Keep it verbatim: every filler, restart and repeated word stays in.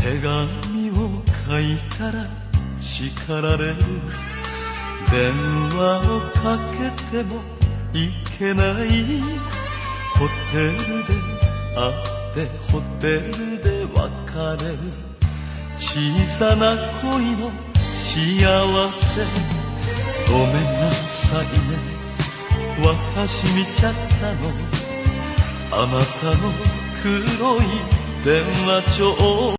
手紙を書いたら叱られる。電話をかけてもいけない。ホテルで会ってホテルで別れる。小さな恋の幸せ。ごめんなさいね、私見ちゃったの。あなたの黒い電話帳。